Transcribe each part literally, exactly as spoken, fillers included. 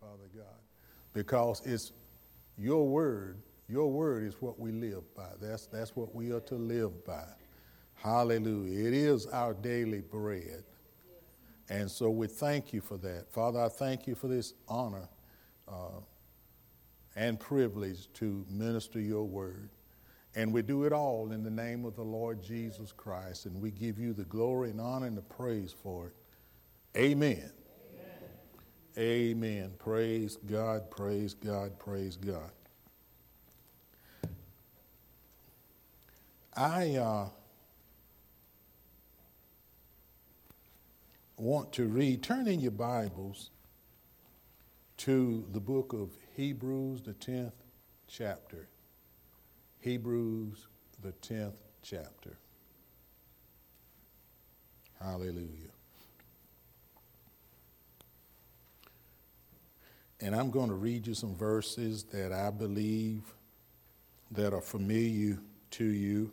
Father God, because it's your word. Your word is what we live by. That's, that's what we are to live by. Hallelujah. It is our daily bread. And so we thank you for that. Father, I thank you for this honor uh, and privilege to minister your word. And we do it all in the name of the Lord Jesus Christ. And we give you the glory and honor and the praise for it. Amen. Amen. Amen. Praise God, praise God, praise God. I uh, want to read, turn in your Bibles to the book of Hebrews, the tenth chapter. Hebrews, the tenth chapter. Hallelujah. And I'm going to read you some verses that I believe that are familiar to you.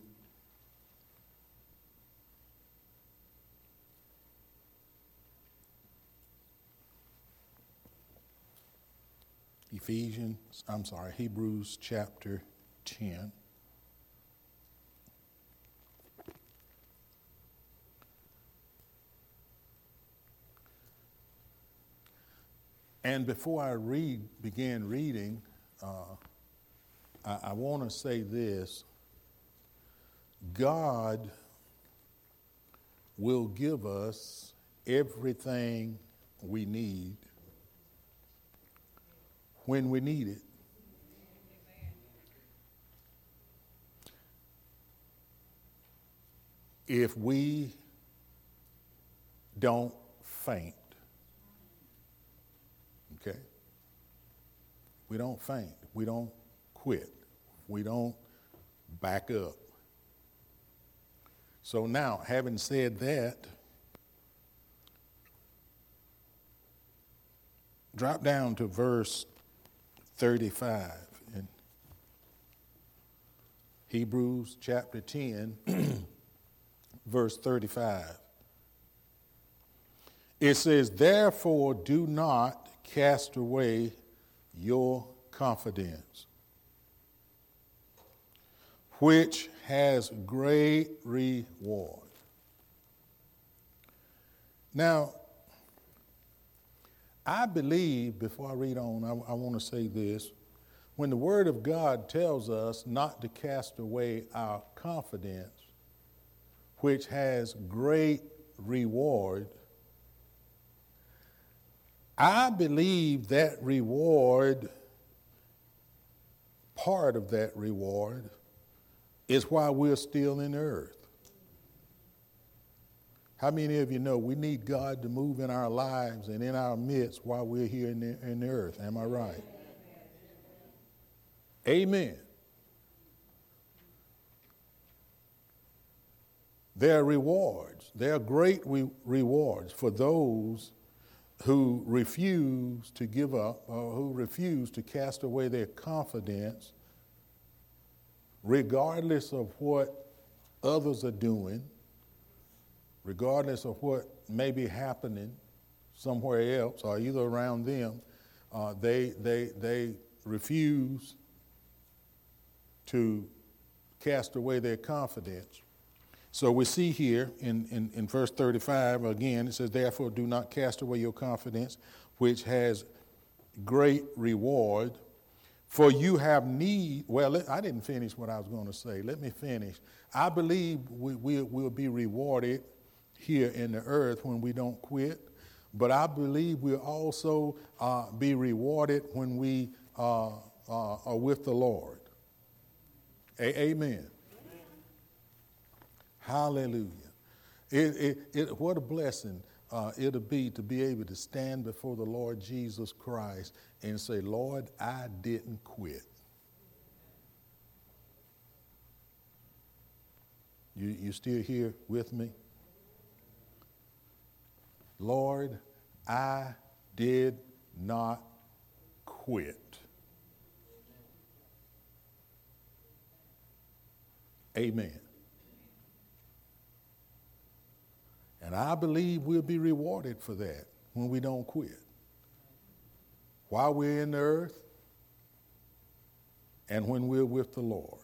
Ephesians, I'm sorry, Hebrews chapter ten. And before I read, begin reading, uh, I, I want to say this. God will give us everything we need when we need it. If we don't faint. Okay? We don't faint. We don't quit. We don't back up. So now, having said that, drop down to verse thirty-five in Hebrews chapter ten, verse thirty-five. It says, therefore do not cast away your confidence, which has great reward. Now, I believe, before I read on, I, I want to say this. When the Word of God tells us not to cast away our confidence, which has great reward, I believe that reward, part of that reward, is why we're still in the earth. How many of you know we need God to move in our lives and in our midst while we're here in the, in the earth? Am I right? Amen. There are rewards. There are great re- rewards for those who refuse to give up or who refuse to cast away their confidence, regardless of what others are doing, regardless of what may be happening somewhere else or either around them. Uh, they, they, they refuse to cast away their confidence. So we see here in, in, in verse thirty-five, again, it says, therefore do not cast away your confidence, which has great reward. For you have need, well, I didn't finish what I was going to say. Let me finish. I believe we, we, we'll be rewarded here in the earth when we don't quit. But I believe we'll also uh, be rewarded when we uh, uh, are with the Lord. A- amen. Hallelujah. It, it, it, what a blessing uh, it'll be to be able to stand before the Lord Jesus Christ and say, Lord, I didn't quit. You, you still here with me? Lord, I did not quit. Amen. And I believe we'll be rewarded for that when we don't quit. while we're in the earth and when we're with the Lord.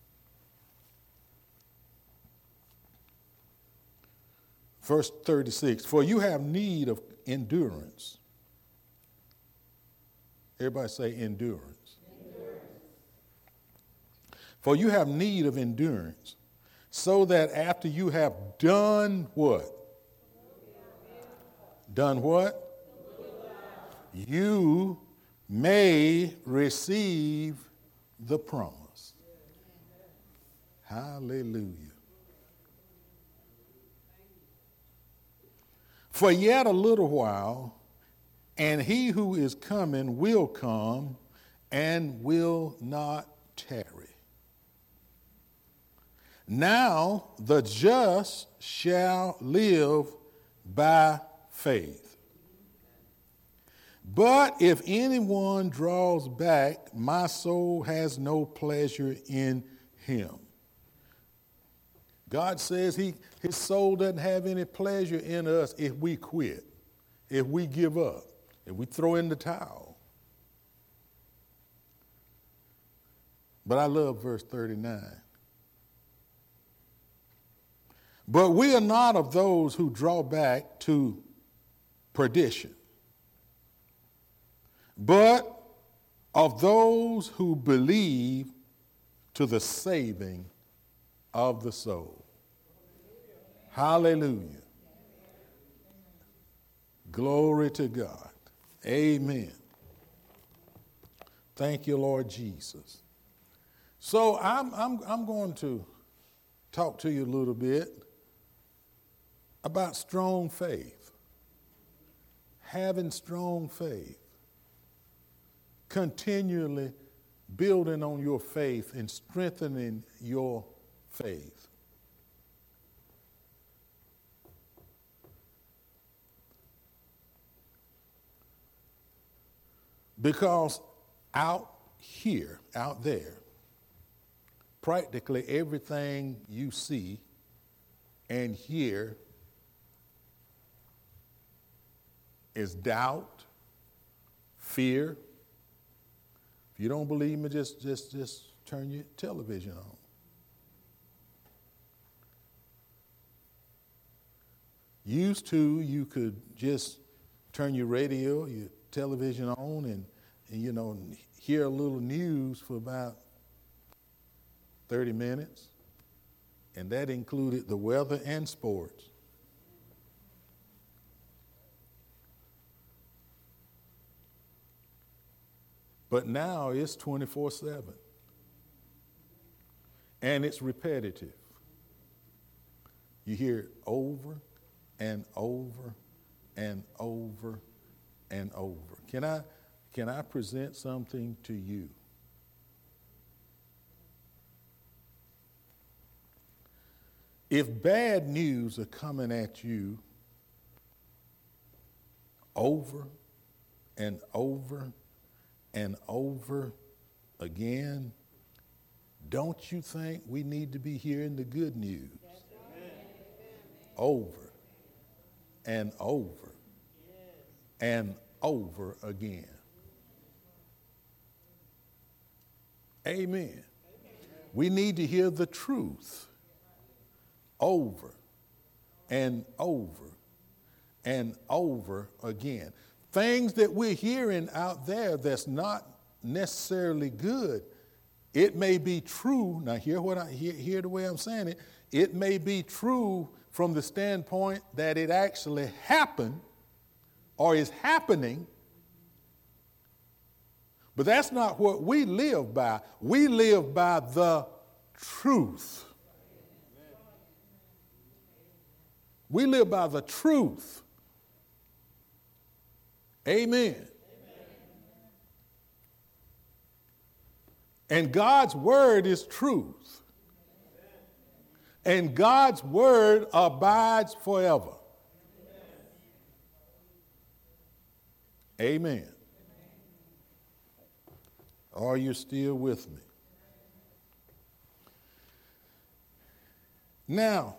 Verse thirty-six, for you have need of endurance. Everybody say endurance. Endurance. For you have need of endurance, so that after you have done what? Done what? You may receive the promise. Hallelujah. For yet a little while, and he who is coming will come and will not tarry. Now the just shall live by faith. But if anyone draws back, my soul has no pleasure in him. God says he, his soul doesn't have any pleasure in us if we quit, if we give up, if we throw in the towel. But I love verse thirty-nine. But we are not of those who draw back to perdition, but of those who believe to the saving of the soul. Hallelujah. Glory to God. Amen. Thank you, Lord Jesus. So I'm, I'm, I'm going to talk to you a little bit about strong faith. Having strong faith. Continually building on your faith and strengthening your faith. Because out here, out there, practically everything you see and hear is doubt, fear. If you don't believe me, just, just, just turn your television on. Used to, you could just turn your radio, your television on and, and, you know, hear a little news for about thirty minutes. And that included the weather and sports. But now it's twenty-four seven. And it's repetitive. You hear it over and over and over and over. Can I, can I present something to you? If bad news are coming at you over and over and over again, don't you think we need to be hearing the good news? Amen. Over and over and over again. Amen. Amen. We need to hear the truth over and over and over again. Things that we're hearing out there that's not necessarily good, it may be true. Now hear what I hear, hear the way I'm saying it. It may be true from the standpoint that it actually happened or is happening, but that's not what we live by. We live by the truth. We live by the truth. Amen. Amen. And God's word is truth. And God's word abides forever. Amen. Are you still with me? Now,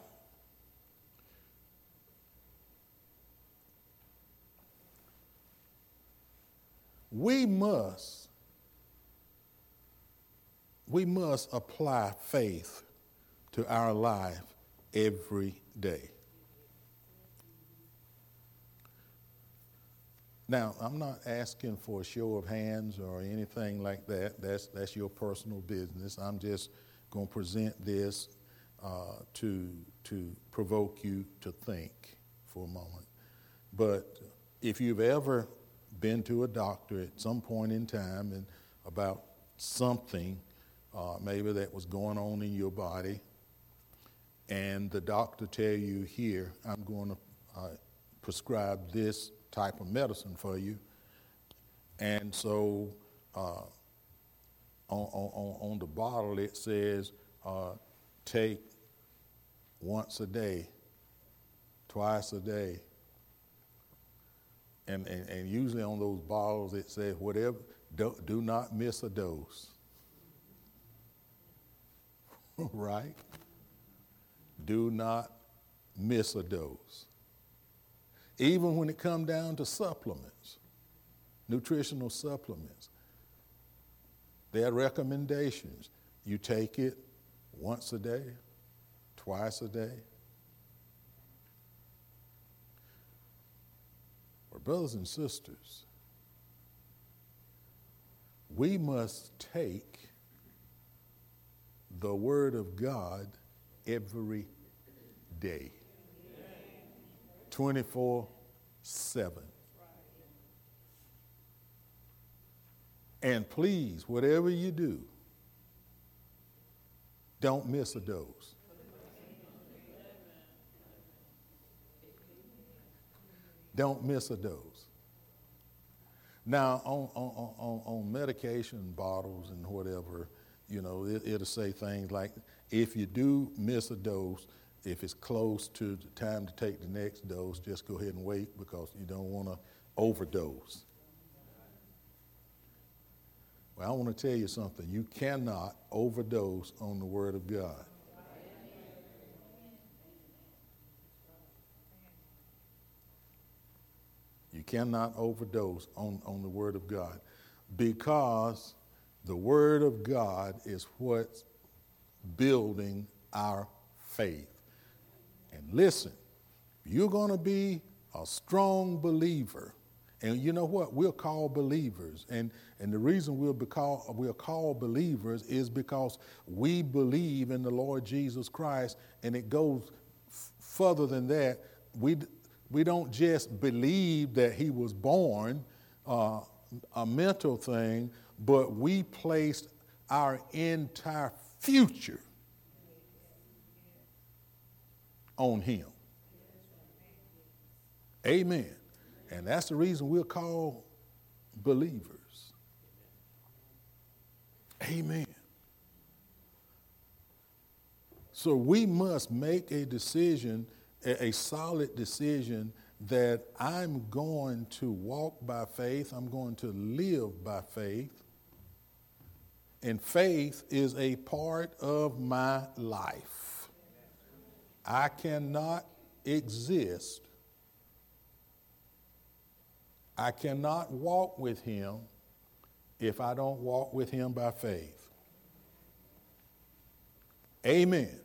we must, we must apply faith to our life every day. Now, I'm not asking for a show of hands or anything like that. That's, that's your personal business. I'm just going to present this uh, to, to provoke you to think for a moment. But if you've ever been to a doctor at some point in time and about something uh, maybe that was going on in your body, and the doctor tell you, here, I'm going to uh, prescribe this type of medicine for you. And so uh, on, on, on the bottle it says, uh, take once a day, twice a day. And, and, and usually on those bottles it says, whatever, do, do not miss a dose. Right? Do not miss a dose. Even when it comes down to supplements, nutritional supplements, there are recommendations. You take it once a day, twice a day. Well, brothers and sisters, we must take the Word of God every day. twenty-four seven. And please, whatever you do, don't miss a dose. Don't miss a dose. Now, on, on, on, on medication bottles and whatever, you know, it, it'll say things like, if you do miss a dose, if it's close to the time to take the next dose, just go ahead and wait because you don't want to overdose. Well, I want to tell you something. You cannot overdose on the Word of God. You cannot overdose on, on the Word of God because the Word of God is what's building our faith. And listen, you're going to be a strong believer. And you know what? We're called believers. And, and the reason we'll be called, we're called believers is because we believe in the Lord Jesus Christ. And it goes f- further than that. We, we don't just believe that he was born, uh, a mental thing, but we placed our entire future on him. Amen. And that's the reason we're called believers. Amen. So we must make a decision, a, a solid decision that I'm going to walk by faith, I'm going to live by faith, and faith is a part of my life. I cannot exist, I cannot walk with him if I don't walk with him by faith. Amen. Amen.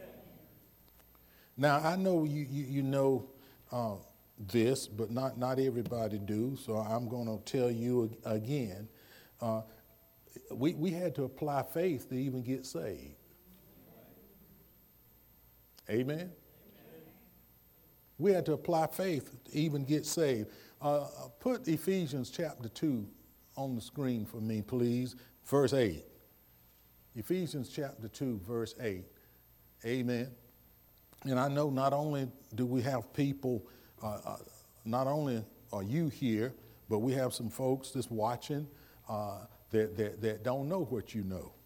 Now, I know you, you, you know uh, this, but not, not everybody do, so I'm going to tell you again. Uh, we, we had to apply faith to even get saved. Amen? Amen. We had to apply faith to even get saved. Uh, put Ephesians chapter two on the screen for me, please. Verse eight. Ephesians chapter two, verse eight. Amen. And I know not only do we have people, uh, uh, not only are you here, but we have some folks that's watching uh, that, that, that don't know what you know.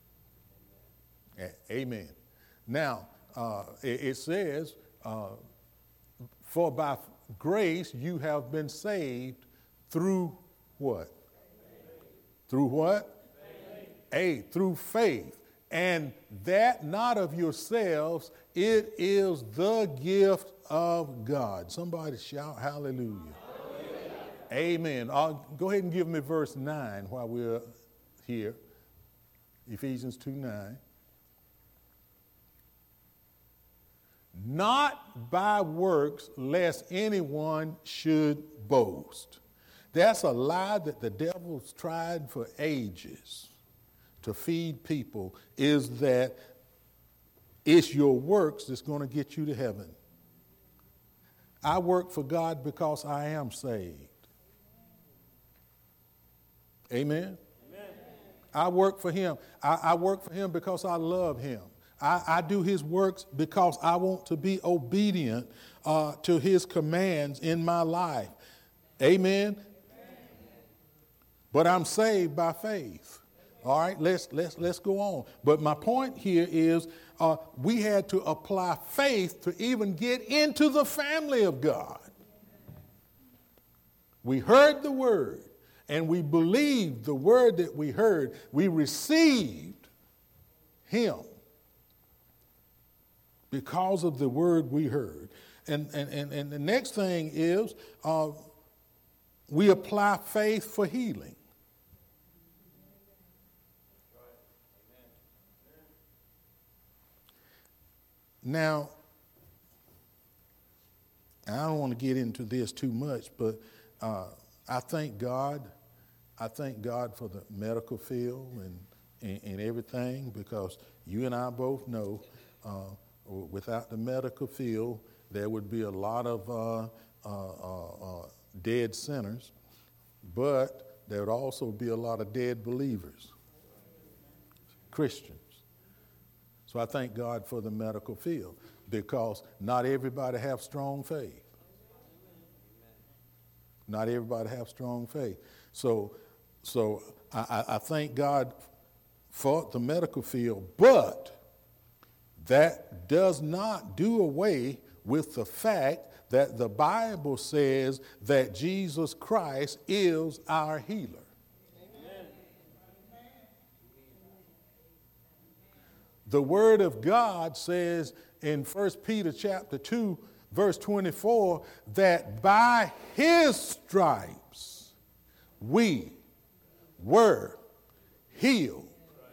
A- Amen. Now, uh, it, it says, uh, for by grace you have been saved through what? Faith. Through what? Faith. A, through faith. And that not of yourselves, it is the gift of God. Somebody shout hallelujah. Hallelujah. Amen. Uh, go ahead and give me verse nine while we're here. Ephesians two nine. Not by works, lest anyone should boast. That's a lie that the devil's tried for ages to feed people, is that it's your works that's going to get you to heaven. I work for God because I am saved. Amen? Amen. I work for him. I, I work for him because I love him. I, I do his works because I want to be obedient uh, to his commands in my life. Amen? Amen. But I'm saved by faith. All right, let's let's let's go on. But my point here is uh, we had to apply faith to even get into the family of God. We heard the word and we believed the word that we heard. We received him because of the word we heard. And and and, and the next thing is uh, we apply faith for healing. Now, I don't want to get into this too much, but uh, I thank God. I thank God for the medical field and, and, and everything, because you and I both know uh, without the medical field, there would be a lot of uh, uh, uh, uh, dead sinners, but there would also be a lot of dead believers, Christians. So I thank God for the medical field, because not everybody have strong faith. Not everybody have strong faith. So, so I, I thank God for the medical field, but that does not do away with the fact that the Bible says that Jesus Christ is our healer. The word of God says in First Peter chapter two, verse twenty-four, that by his stripes we were healed.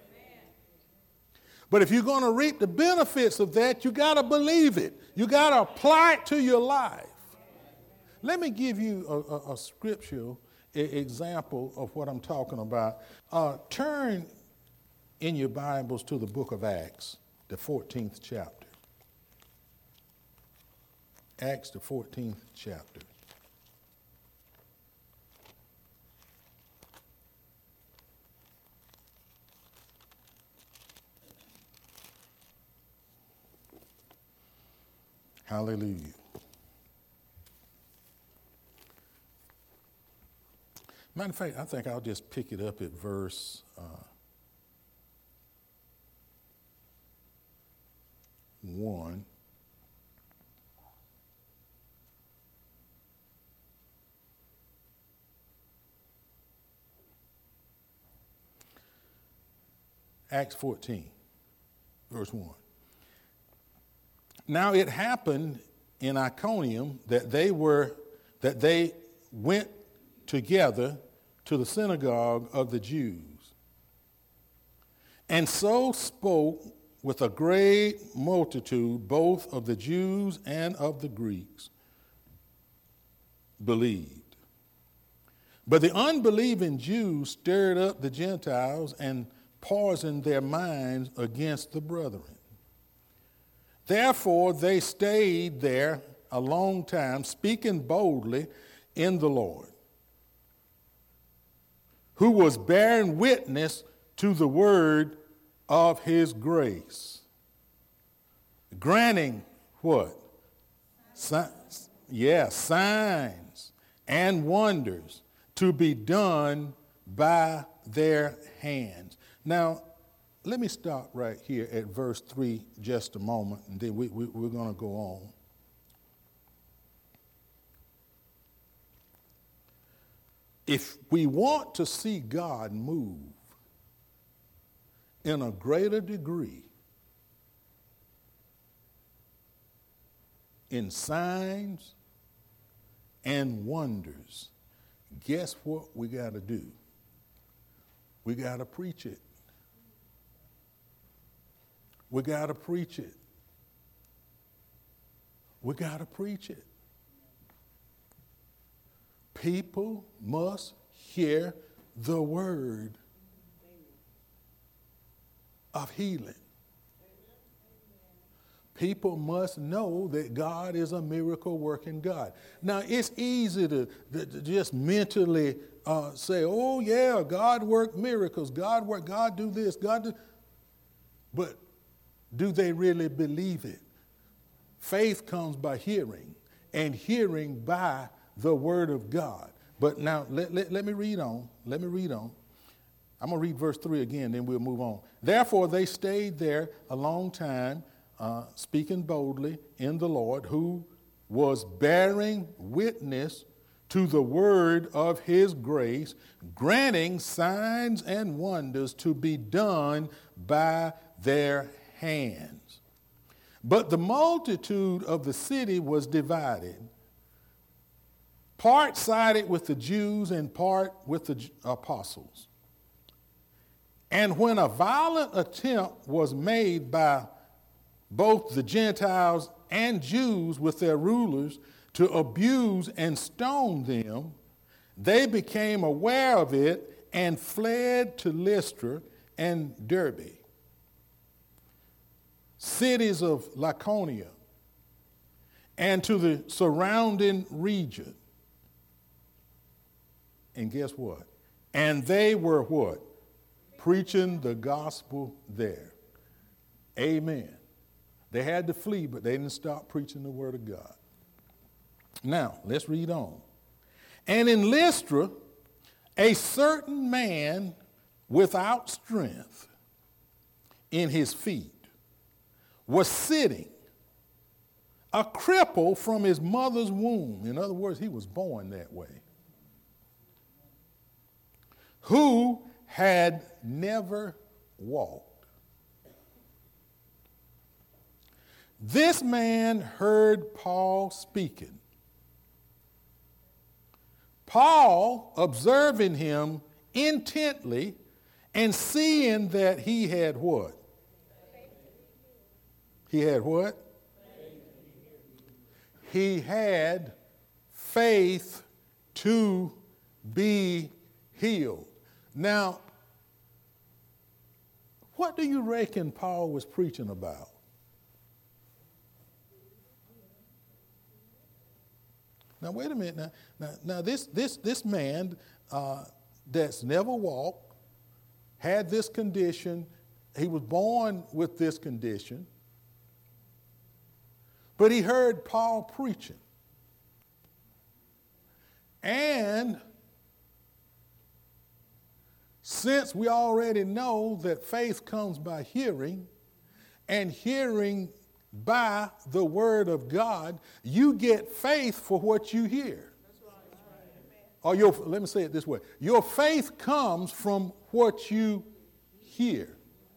But if you're going to reap the benefits of that, you got to believe it. You got to apply it to your life. Let me give you a, a, a scriptural example of what I'm talking about. Uh, turn in your Bibles to the book of Acts, the fourteenth chapter. Acts, the fourteenth chapter. Hallelujah. Matter of fact, I think I'll just pick it up at verse uh, one. Acts fourteen, verse one. Now it happened in Iconium that they were that they went together to the synagogue of the Jews, and so spoke with a great multitude, both of the Jews and of the Greeks, believed. But the unbelieving Jews stirred up the Gentiles and poisoned their minds against the brethren. Therefore they stayed there a long time, speaking boldly in the Lord, who was bearing witness to the word of his grace, granting what? Signs, yeah, signs and wonders to be done by their hands. Now, let me stop right here at verse three just a moment, and then we, we, we're going to go on. If we want to see God move in a greater degree in signs and wonders, guess what we got to do? We got to preach it. We got to preach it. We got to preach it. People must hear the word of healing. People must know that God is a miracle working God. Now, it's easy to, to, to just mentally uh, say, oh, yeah, God worked miracles. God worked, God do this, God do. But do they really believe it? Faith comes by hearing, and hearing by the word of God. But now, let, let, let me read on. Let me read on. I'm going to read verse three again, then we'll move on. Therefore, they stayed there a long time, uh, speaking boldly in the Lord, who was bearing witness to the word of his grace, granting signs and wonders to be done by their hands. But the multitude of the city was divided. Part sided with the Jews and part with the apostles. And when a violent attempt was made by both the Gentiles and Jews with their rulers to abuse and stone them, they became aware of it and fled to Lystra and Derbe, cities of Lycaonia, and to the surrounding region. And guess what? And they were what? Preaching the gospel there. Amen. They had to flee, but they didn't stop preaching the word of God. Now, let's read on. And in Lystra, a certain man without strength in his feet was sitting, a cripple from his mother's womb. In other words, he was born that way. Who had never walked. This man heard Paul speaking. Paul, observing him intently and seeing that he had what? He had what? He had faith to be healed. Now, what do you reckon Paul was preaching about? Now, wait a minute. Now, now, now this, this, this man uh, that's never walked, had this condition, he was born with this condition, but he heard Paul preaching. And since we already know that faith comes by hearing, and hearing by the word of God, you get faith for what you hear. That's right. That's right. Or your, let me say it this way. Your faith comes from what you hear.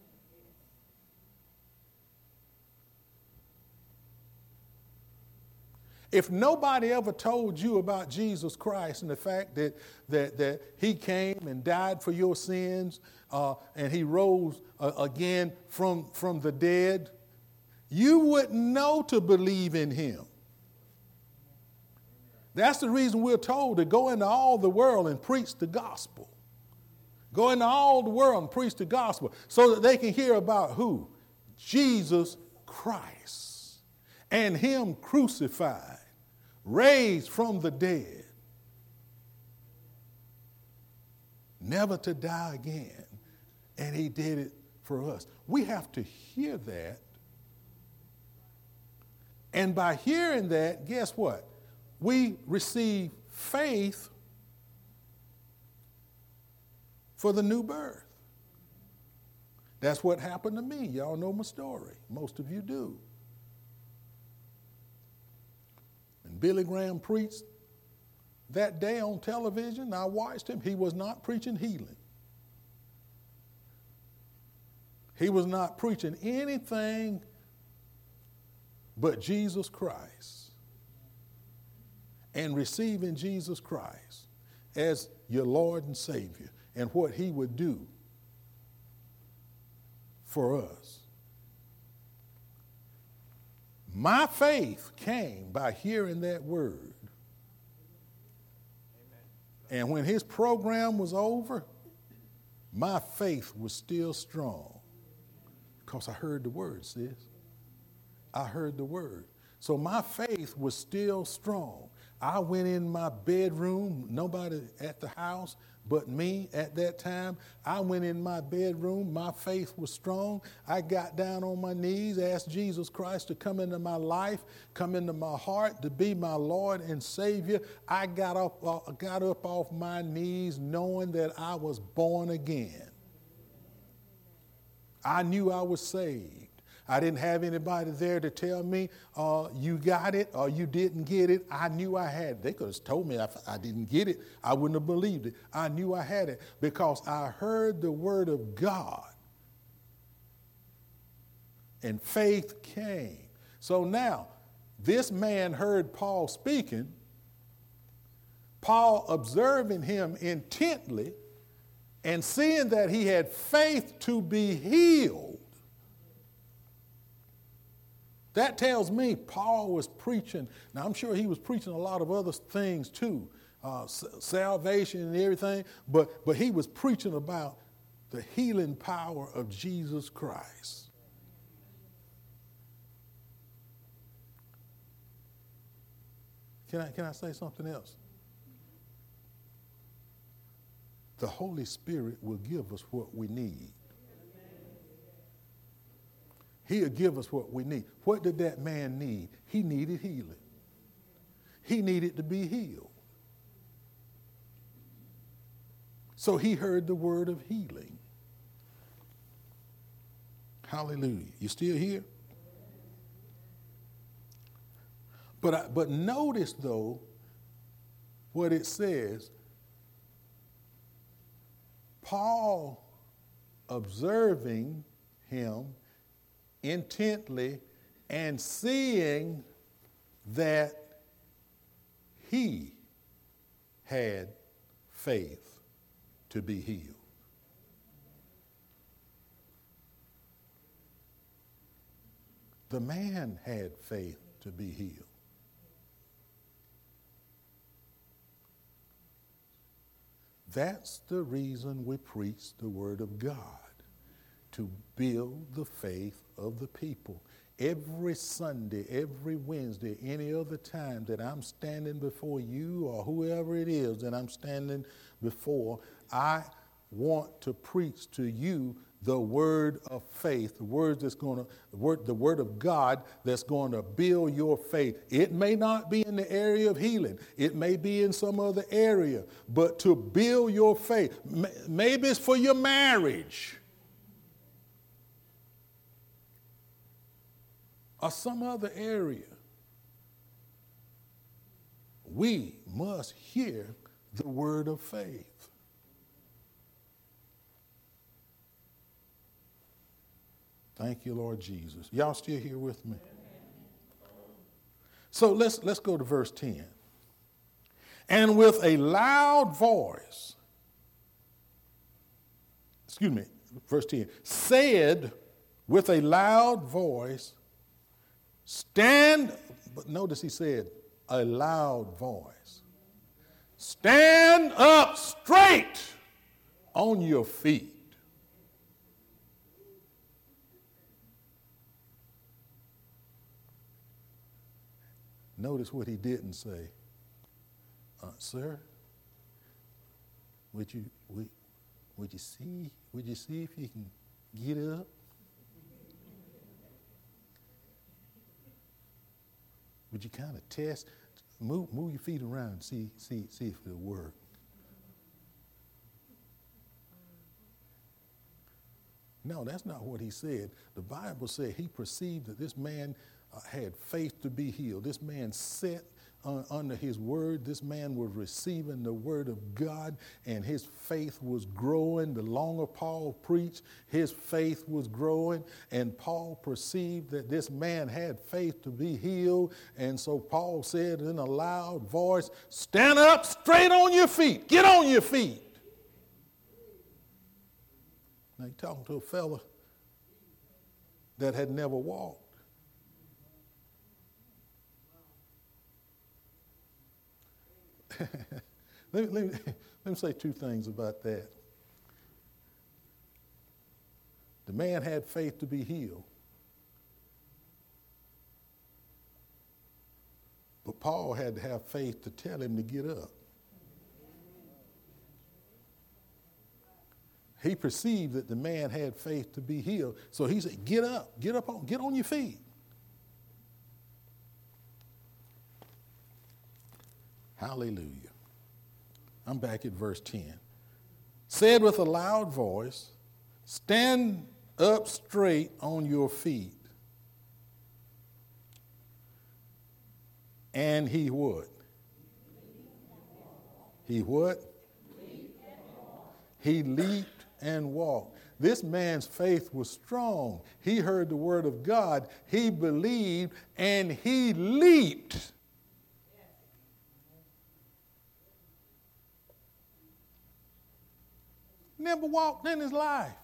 If nobody ever told you about Jesus Christ and the fact that, that, that he came and died for your sins uh, and he rose uh, again from, from the dead, you wouldn't know to believe in him. That's the reason we're told to go into all the world and preach the gospel. Go into all the world and preach the gospel so that they can hear about who? Jesus Christ and him crucified, raised from the dead, never to die again, and he did it for us. We have to hear that, and by hearing that, guess what? We receive faith for the new birth. That's what happened to me. Y'all know my story. Most of you do. Billy Graham preached that day on television. I watched him. He was not preaching healing. He was not preaching anything but Jesus Christ and receiving Jesus Christ. as your Lord and Savior and what he would do for us. My faith came by hearing that word. And when his program was over, my faith was still strong because I heard the word, sis. I heard the word. So my faith was still strong. I went in my bedroom, nobody at the house but me at that time. I went in my bedroom, my faith was strong. I got down on my knees, asked Jesus Christ to come into my life, come into my heart, to be my Lord and Savior. I got up, uh, got up off my knees knowing that I was born again. I knew I was saved. I didn't have anybody there to tell me, uh, you got it or you didn't get it. I knew I had it. They could have told me if I didn't get it, I wouldn't have believed it. I knew I had it because I heard the word of God and faith came. So now, this man heard Paul speaking, Paul observing him intently and seeing that he had faith to be healed. That tells me Paul was preaching. Now, I'm sure he was preaching a lot of other things too, uh, salvation and everything, but, but he was preaching about the healing power of Jesus Christ. Can I, can I say something else? The Holy Spirit will give us what we need. He'll give us what we need. What did that man need? He needed healing. He needed to be healed. So he heard the word of healing. Hallelujah. You still here? But, I, but notice, though, what it says. Paul observing him intently and seeing that he had faith to be healed. The man had faith to be healed. That's the reason we preach the word of God, to build the faith of the people. Every Sunday, every Wednesday, any other time that I'm standing before you or whoever it is that I'm standing before, I want to preach to you the word of faith, the word that's going to, the word, the word of God that's going to build your faith. It may not be in the area of healing. It may be in some other area, but to build your faith. Maybe it's for your marriage or some other area. We must hear the word of faith. Thank you, Lord Jesus. Y'all still here with me? So let's let's go to verse ten. And with a loud voice, excuse me, verse ten, said with a loud voice, stand, but notice he said a loud voice, stand up straight on your feet. Notice what he didn't say. Uh, sir, would you would, would you see would you see if you can get up? Would you kind of test, move move your feet around and see see see if it'll work? No, that's not what he said. The Bible said he perceived that this man Uh, had faith to be healed. This man set uh, under his word. This man was receiving the word of God, and his faith was growing. The longer Paul preached, his faith was growing, and Paul perceived that this man had faith to be healed. And so Paul said in a loud voice, "Stand up straight on your feet. Get on your feet." Now you're talking to a fella that had never walked. let, me, let, me, let me say two things about that. The man had faith to be healed. But Paul had to have faith to tell him to get up. He perceived that the man had faith to be healed, so he said, "Get up, get up, on, get on your feet." Hallelujah. I'm back at verse ten. Said with a loud voice, "Stand up straight on your feet." And he what? He what? He leaped and walked. This man's faith was strong. He heard the word of God. He believed and he leaped. Never walked in his life.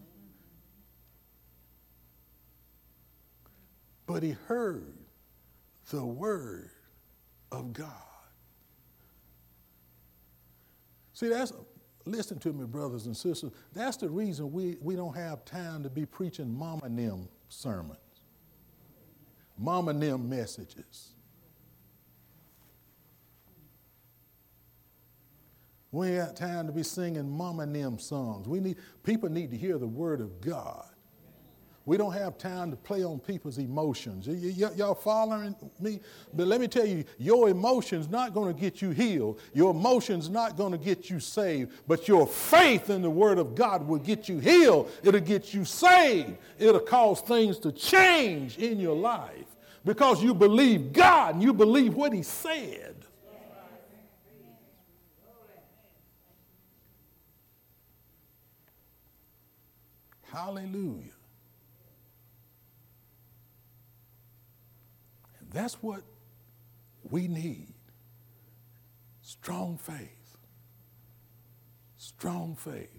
But he heard the word of God. See, that's, listen to me, brothers and sisters, that's the reason we, we don't have time to be preaching mama and them sermons, mama and them messages. We ain't got time to be singing mama and them songs. We need, people need to hear the word of God. We don't have time to play on people's emotions. Y- y- y'all following me? But let me tell you, your emotions not going to get you healed. Your emotions not going to get you saved. But your faith in the word of God will get you healed. It'll get you saved. It'll cause things to change in your life because you believe God and you believe what he said. Hallelujah. And that's what we need. Strong faith. Strong faith.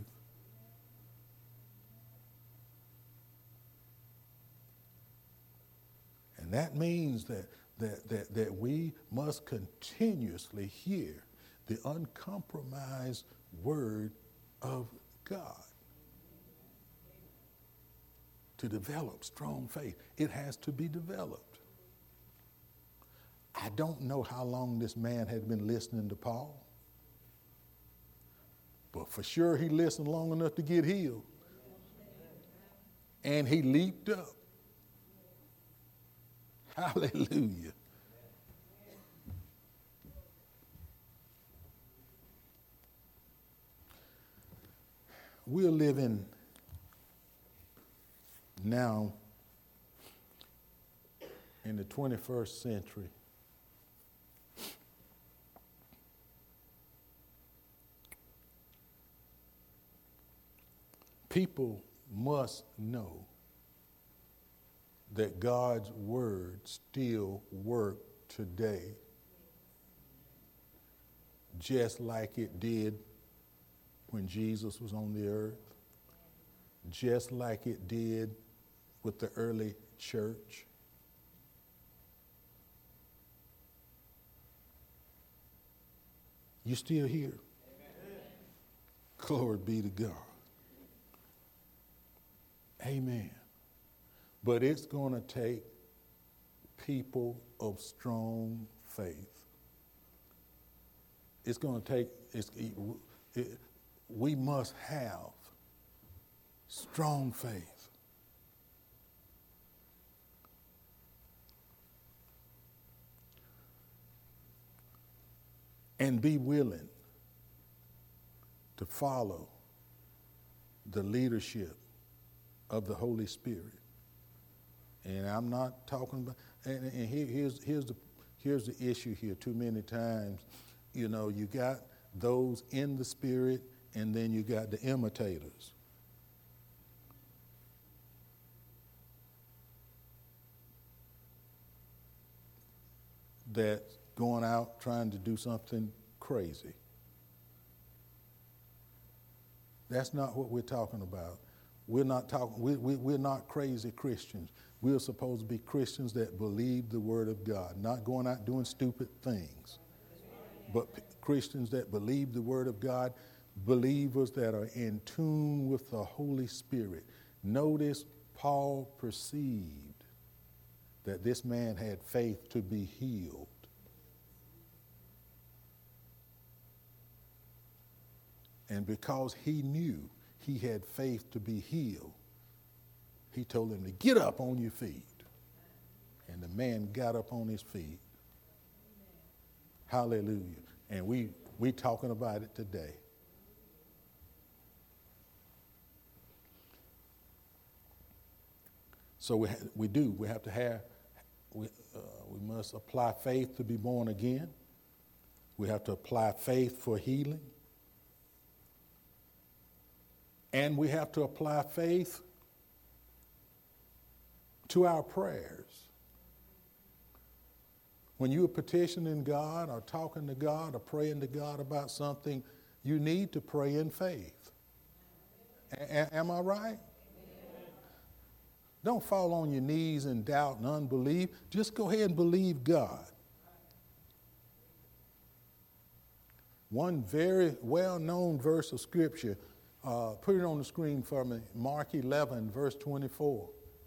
And that means that, that, that, that we must continuously hear the uncompromised word of God. To develop strong faith, it has to be developed. I don't know how long this man had been listening to Paul, but for sure he listened long enough to get healed. And he leaped up. Hallelujah. We're living now in the twenty-first century. People must know that God's word still works today, just like it did when Jesus was on the earth, just like it did with the early church. You still here? Amen. Glory be to God. Amen. But it's going to take people of strong faith. It's going to take, it's, it, it, we must have strong faith. And be willing to follow the leadership of the Holy Spirit. And I'm not talking about, and, and here, here's, here's, the, here's the issue here. Too many times, you know, you got those in the spirit, and then you got the imitators. That's going out trying to do something crazy. That's not what we're talking about. We're not talking. We, we, we're not crazy Christians. We're supposed to be Christians that believe the Word of God, not going out doing stupid things, but p- Christians that believe the Word of God, believers that are in tune with the Holy Spirit. Notice Paul perceived that this man had faith to be healed. And because he knew he had faith to be healed, he told him to get up on your feet. And the man got up on his feet. Hallelujah. And we we talking about it today. So we ha- we do. We have to have, we, uh, we must apply faith to be born again. We have to apply faith for healing. And we have to apply faith to our prayers. When you are petitioning God or talking to God or praying to God about something, you need to pray in faith. A- am I right? Don't fall on your knees in doubt and unbelief. Just go ahead and believe God. One very well-known verse of Scripture, uh, put it on the screen for me, Mark eleven, verse twenty-four.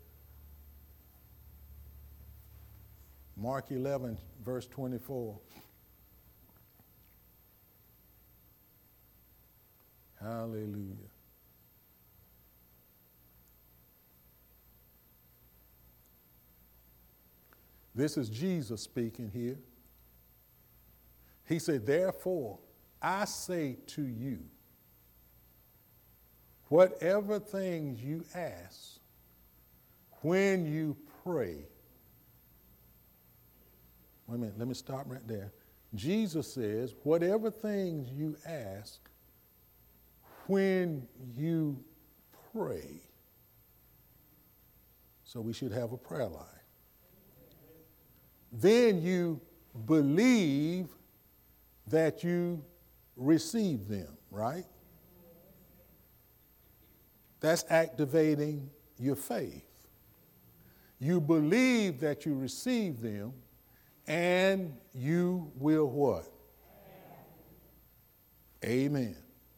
Mark eleven, verse twenty-four. Hallelujah. This is Jesus speaking here. He said, therefore, I say to you, whatever things you ask, when you pray. Wait a minute, let me stop right there. Jesus says, whatever things you ask, when you pray. So we should have a prayer life. Then you believe that you receive them, right? That's activating your faith. You believe that you receive them, and you will what? Amen.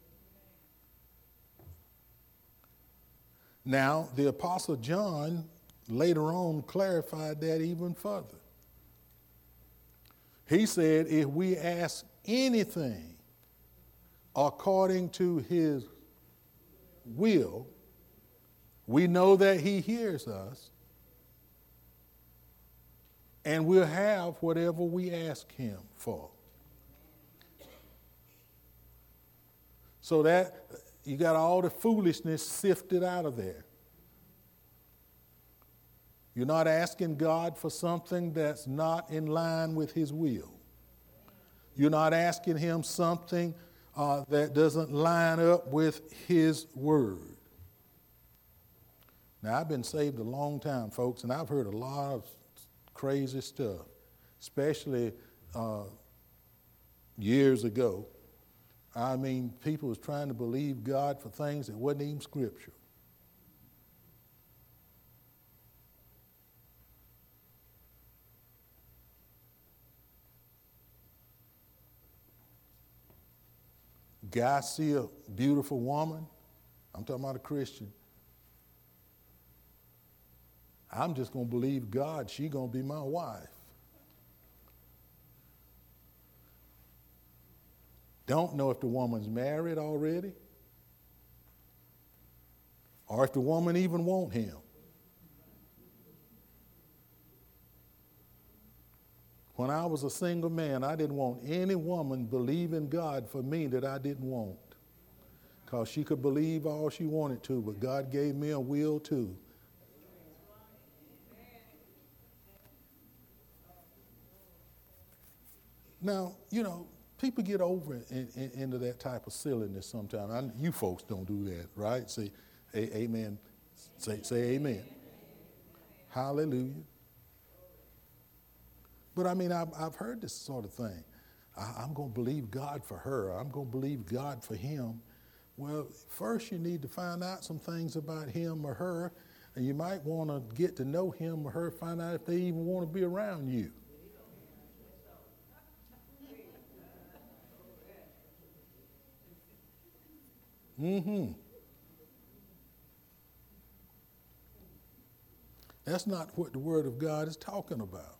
Now, the Apostle John later on clarified that even further. He said, if we ask anything according to his will, we know that he hears us, and we'll have whatever we ask him for. So that you got all the foolishness sifted out of there. You're not asking God for something that's not in line with his will. You're not asking him something uh, that doesn't line up with his word. Now, I've been saved a long time, folks, and I've heard a lot of crazy stuff, especially uh, years ago. I mean, people was trying to believe God for things that wasn't even scripture. Guy see a beautiful woman, I'm talking about a Christian, I'm just going to believe God, she's going to be my wife. Don't know if the woman's married already, or if the woman even want him. When I was a single man, I didn't want any woman believing God for me that I didn't want. Because she could believe all she wanted to, but God gave me a will too. Now, you know, people get over in, in, into that type of silliness sometimes. I, you folks don't do that, right? Say, a, amen. Say, say amen. Hallelujah. But I mean, I've, I've heard this sort of thing. I, I'm going to believe God for her. I'm going to believe God for him. Well, first you need to find out some things about him or her, and you might want to get to know him or her, find out if they even want to be around you. Mm-hmm. That's not what the Word of God is talking about.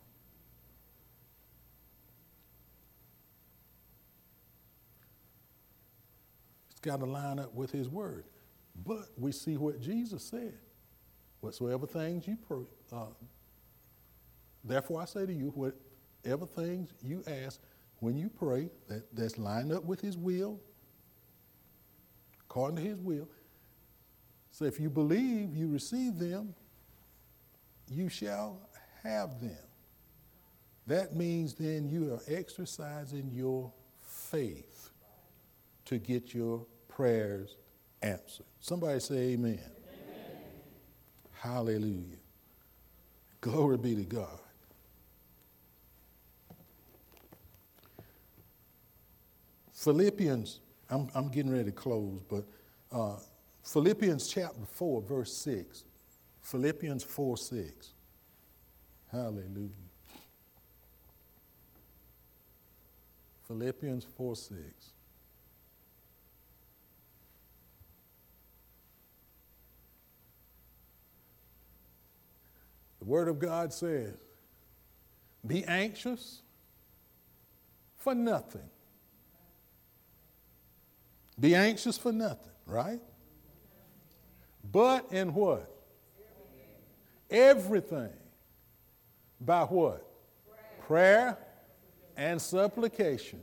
It's got to line up with His Word. But we see what Jesus said. Whatsoever things you pray, uh, therefore I say to you, whatever things you ask when you pray, that, that's lined up with His will, according to His will. So if you believe you receive them, you shall have them. That means then you are exercising your faith to get your prayers answered. Somebody say amen. Amen. Hallelujah. Glory be to God. Philippians, I'm, I'm getting ready to close, but uh, Philippians chapter four, verse six. Philippians four, six. Hallelujah. Philippians four, six. The Word of God says, be anxious for nothing. Be anxious for nothing, right? But in what? Everything. By what? Prayer and supplication.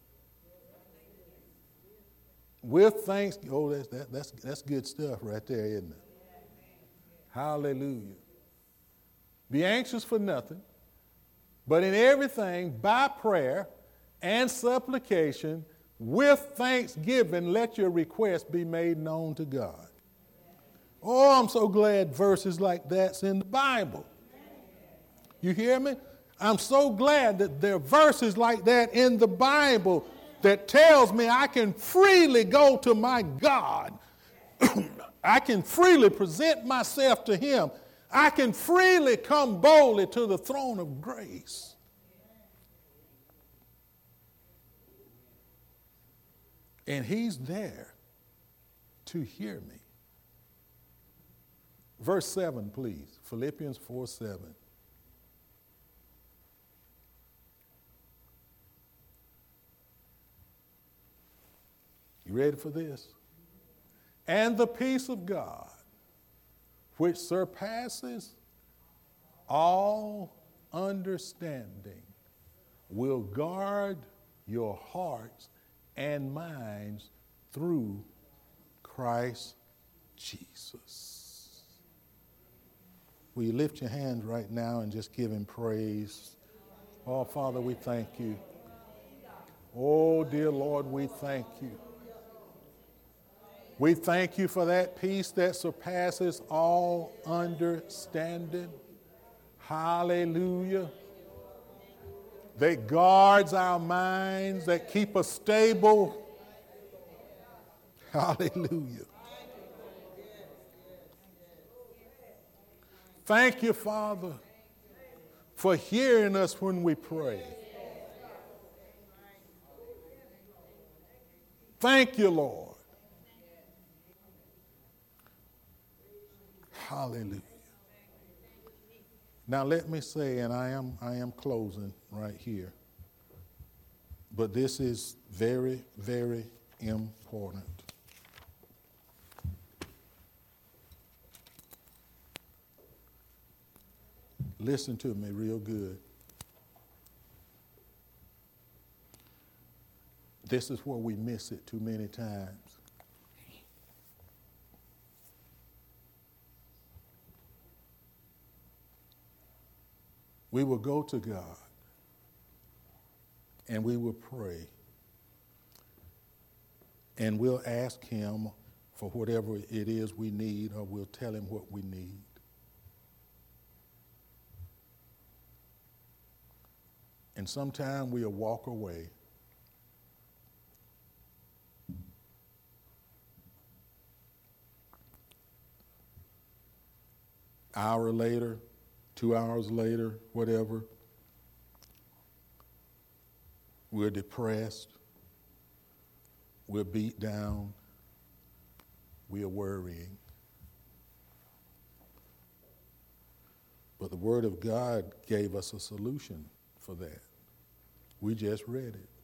With thanks. Oh, that's, that, that's, that's good stuff right there, isn't it? Hallelujah. Be anxious for nothing, but in everything, by prayer and supplication, with thanksgiving, let your requests be made known to God. Oh, I'm so glad verses like that's in the Bible. You hear me? I'm so glad that there are verses like that in the Bible that tells me I can freely go to my God. I can freely present myself to Him. I can freely come boldly to the throne of grace. And He's there to hear me. Verse seven, please. Philippians four, seven. You ready for this? And the peace of God, which surpasses all understanding, will guard your hearts and minds through Christ Jesus. Will you lift your hands right now and just give Him praise? Oh, Father, we thank you. Oh, dear Lord, we thank you. We thank you for that peace that surpasses all understanding. Hallelujah. That guards our minds, that keep us stable. Hallelujah. Thank you, Father, for hearing us when we pray. Thank you, Lord. Hallelujah. Now let me say, and I am I am closing right here, but this is very, very important. Listen to me real good. This is where we miss it too many times. We will go to God and we will pray. And we'll ask him for whatever it is we need, or we'll tell him what we need. And sometime we'll walk away. Hour later, two hours later, whatever, we're depressed, we're beat down, we are worrying. But the Word of God gave us a solution for that. We just read it.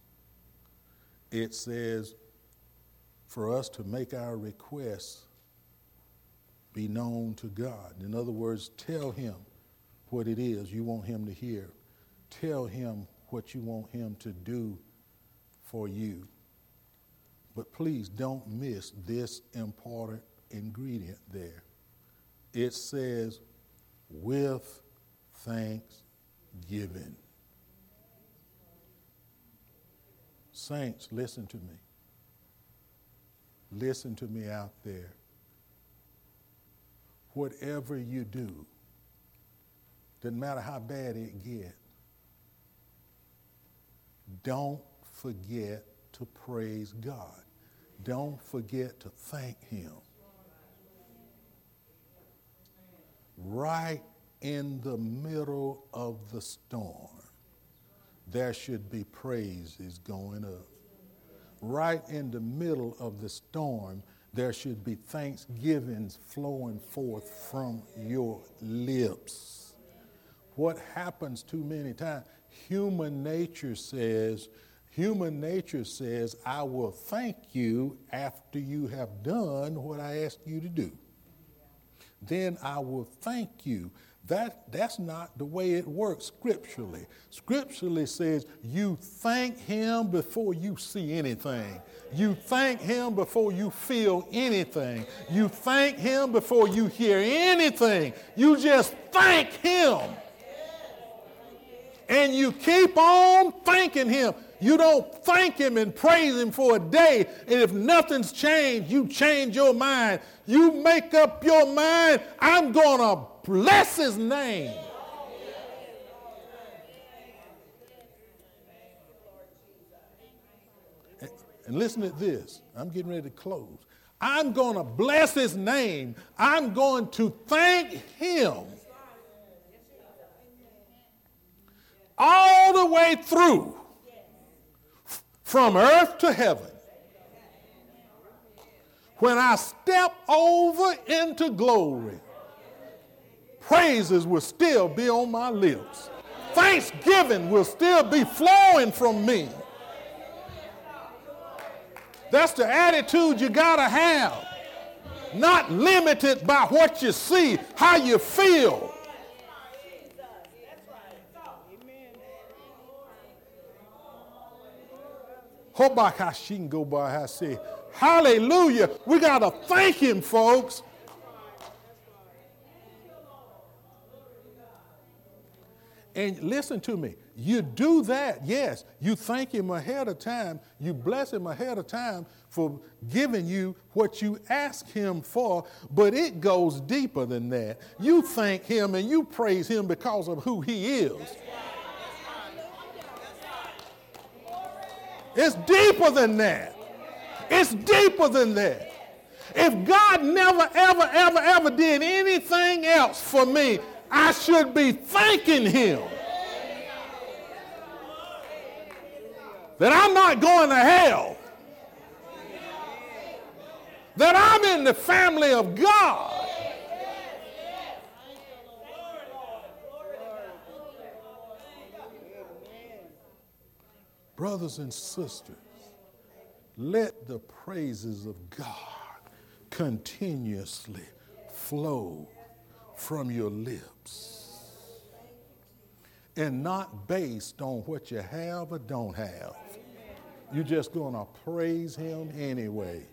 It says for us to make our requests be known to God. In other words, tell him what it is you want him to hear. Tell him what you want him to do for you. But please don't miss this important ingredient there. It says, with thanksgiving. Saints, listen to me. Listen to me out there. Whatever you do, doesn't matter how bad it gets, don't forget to praise God. Don't forget to thank him. Right in the middle of the storm, there should be praises going up. Right in the middle of the storm, there should be thanksgivings flowing forth from your lips. What happens too many times? Human nature says, human nature says, I will thank you after you have done what I asked you to do. Then I will thank you. That, that's not the way it works scripturally. Scripturally says you thank him before you see anything. You thank him before you feel anything. You thank him before you hear anything. You just thank him. And you keep on thanking him. You don't thank him and praise him for a day, and if nothing's changed, you change your mind. You make up your mind, I'm going to bless his name. And, and listen to this. I'm getting ready to close. I'm going to bless his name. I'm going to thank him all the way through, from earth to heaven. When I step over into glory, praises will still be on my lips. Thanksgiving will still be flowing from me. That's the attitude you gotta have. Not limited by what you see, how you feel. Hallelujah. We got to thank him, folks. And listen to me. You do that, yes. You thank him ahead of time. You bless him ahead of time for giving you what you ask him for. But it goes deeper than that. You thank him and you praise him because of who he is. It's deeper than that. It's deeper than that. If God never, ever, ever, ever did anything else for me, I should be thanking him. That I'm not going to hell. That I'm in the family of God. Brothers and sisters, let the praises of God continuously flow from your lips, and not based on what you have or don't have. You're just going to praise him anyway.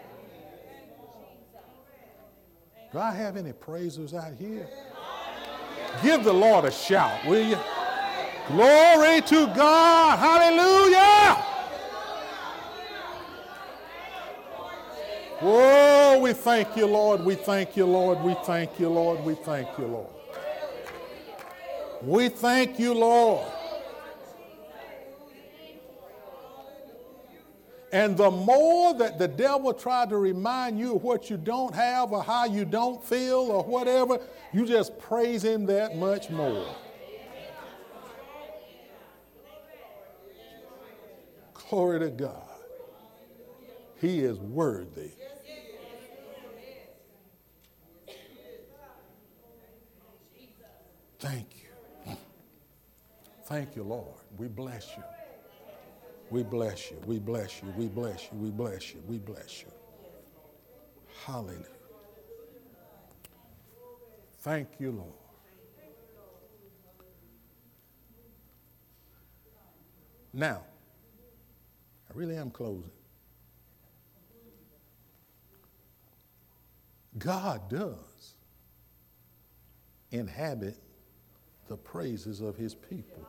Do I have any praisers out here? Give the Lord a shout, will you? Glory to God. Hallelujah. Oh, we thank you, Lord. We thank you, Lord. We thank you, Lord. We thank you, Lord. We thank you, Lord. And the more that the devil tried to remind you of what you don't have or how you don't feel or whatever, you just praise him that much more. Glory to God. He is worthy. Thank you. Thank you, Lord. We bless you. We bless you. We bless you. We bless you. We bless you. We bless you. Hallelujah. Thank you, Lord. Now, I really am closing. God does inhabit the praises of his people.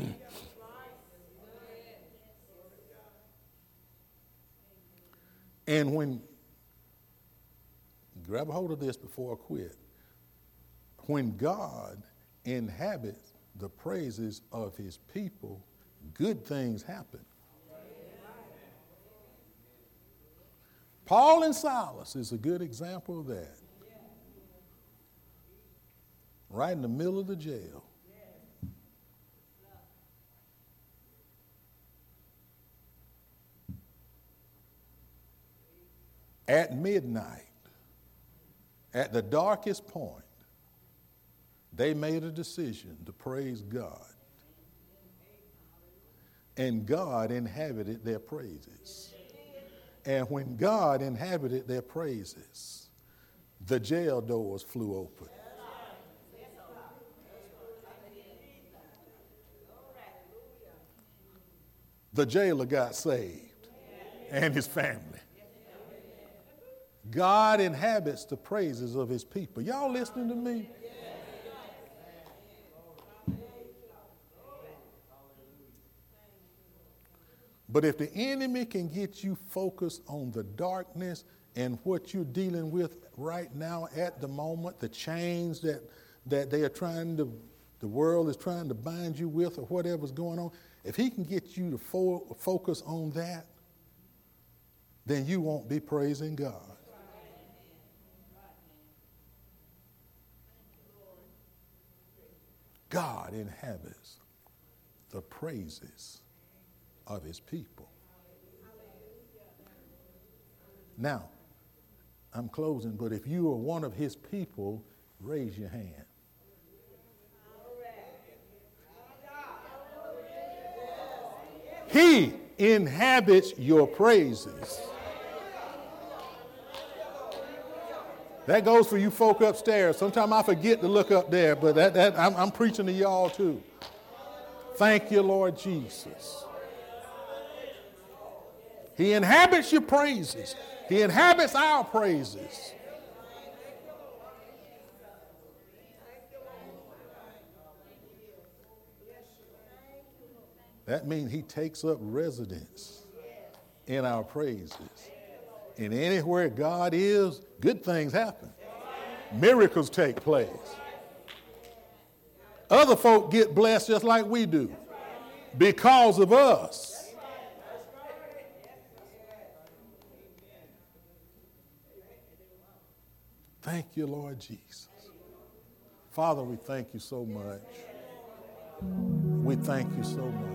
And when, grab a hold of this before I quit, when God inhabits the praises of his people, good things happen. Paul and Silas is a good example of that. Right in the middle of the jail. At midnight, at the darkest point, they made a decision to praise God. And God inhabited their praises. And when God inhabited their praises, the jail doors flew open. The jailer got saved and his family. God inhabits the praises of his people. Y'all listening to me? But if the enemy can get you focused on the darkness and what you're dealing with right now at the moment, the chains that, that they are trying to, the world is trying to bind you with or whatever's going on, if he can get you to fo- focus on that, then you won't be praising God. God inhabits the praises of his people. Now, I'm closing, but if you are one of his people, raise your hand. He inhabits your praises. That goes for you folk upstairs. Sometimes I forget to look up there, but that, that I'm, I'm preaching to y'all too. Thank you, Lord Jesus. He inhabits your praises. He inhabits our praises. That means he takes up residence in our praises. And anywhere God is, good things happen. Miracles take place. Other folk get blessed just like we do because of us. Thank you, Lord Jesus. Father, we thank you so much. We thank you so much.